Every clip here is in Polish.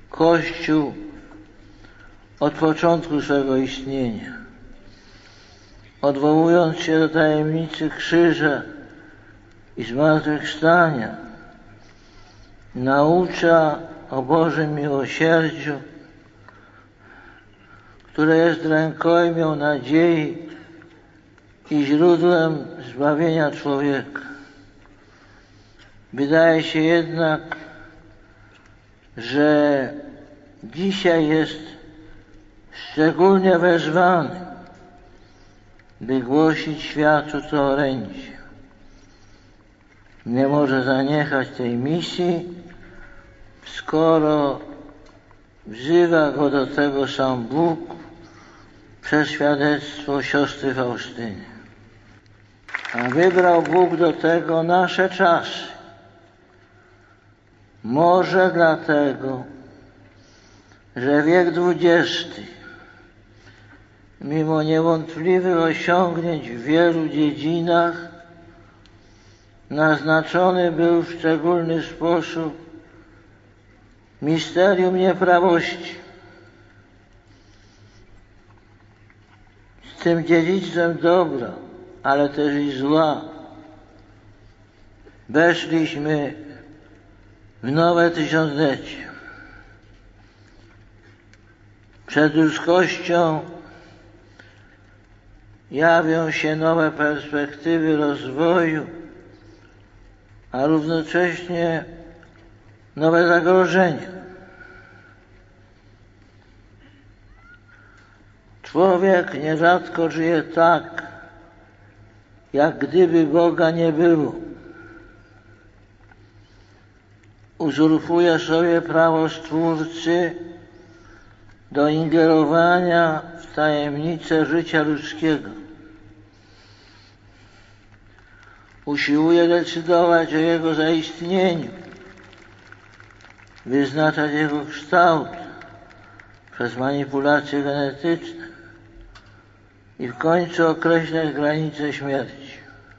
Kościół od początku swego istnienia, odwołując się do tajemnicy krzyża i zmartwychwstania, naucza o Bożym miłosierdziu, które jest rękojmią nadziei i źródłem zbawienia człowieka. Wydaje się jednak, że dzisiaj jest szczególnie wezwany, by głosić światu to orędzie. Nie może zaniechać tej misji, skoro wzywa go do tego sam Bóg przez świadectwo siostry Faustyny. A wybrał Bóg do tego nasze czasy. Może dlatego, że wiek XX, mimo niewątpliwych osiągnięć w wielu dziedzinach, naznaczony był w szczególny sposób misterium nieprawości. Z tym dziedzictwem dobra, ale też i zła, weszliśmy w nowe tysiąclecie. Przed ludzkością jawią się nowe perspektywy rozwoju, a równocześnie nowe zagrożenia. Człowiek nierzadko żyje tak, jak gdyby Boga nie było. Uzurpuje sobie prawo Stwórcy do ingerowania w tajemnicę życia ludzkiego. Usiłuje decydować o jego zaistnieniu, wyznaczać jego kształt przez manipulacje genetyczne i w końcu określać granice śmierci.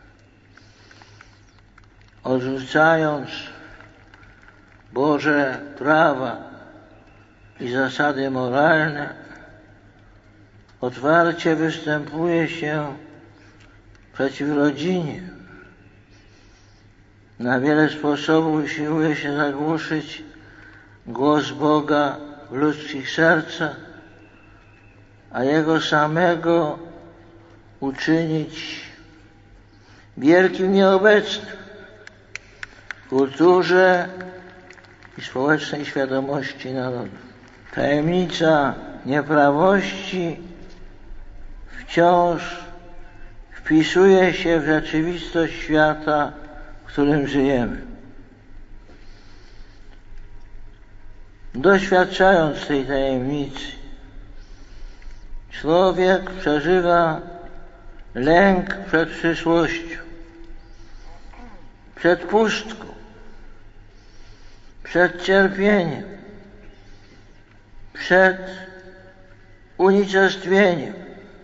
Odrzucając Boże prawa i zasady moralne, otwarcie występuje się przeciw rodzinie. Na wiele sposobów usiłuje się zagłuszyć głos Boga w ludzkich sercach, a Jego samego uczynić wielkim nieobecnym w kulturze i społecznej świadomości narodów. Tajemnica nieprawości wciąż wpisuje się w rzeczywistość świata, w którym żyjemy. Doświadczając tej tajemnicy, człowiek przeżywa lęk przed przyszłością, przed pustką, przed cierpieniem, przed unicestwieniem.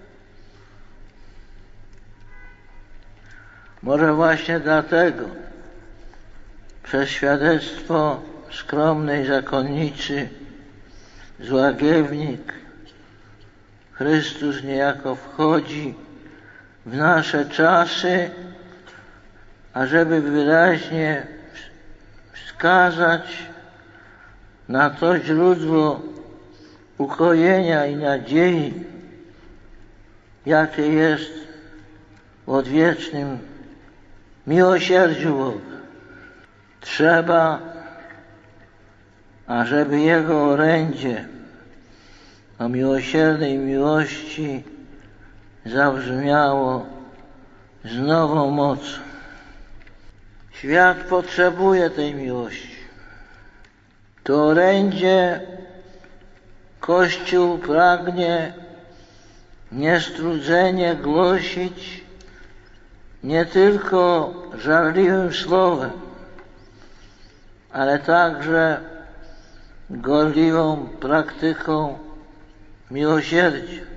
Może właśnie dlatego przez świadectwo skromnej zakonnicy z Łagiewnik Chrystus niejako wchodzi w nasze czasy, ażeby wyraźnie wskazać na to źródło ukojenia i nadziei, jakie jest w odwiecznym miłosierdziu Boga. Trzeba, ażeby Jego orędzie o miłosiernej miłości zabrzmiało z nową mocą. Świat potrzebuje tej miłości. To orędzie Kościół pragnie niestrudzenie głosić nie tylko żarliwym słowem, ale także gorliwą praktyką miłosierdzia.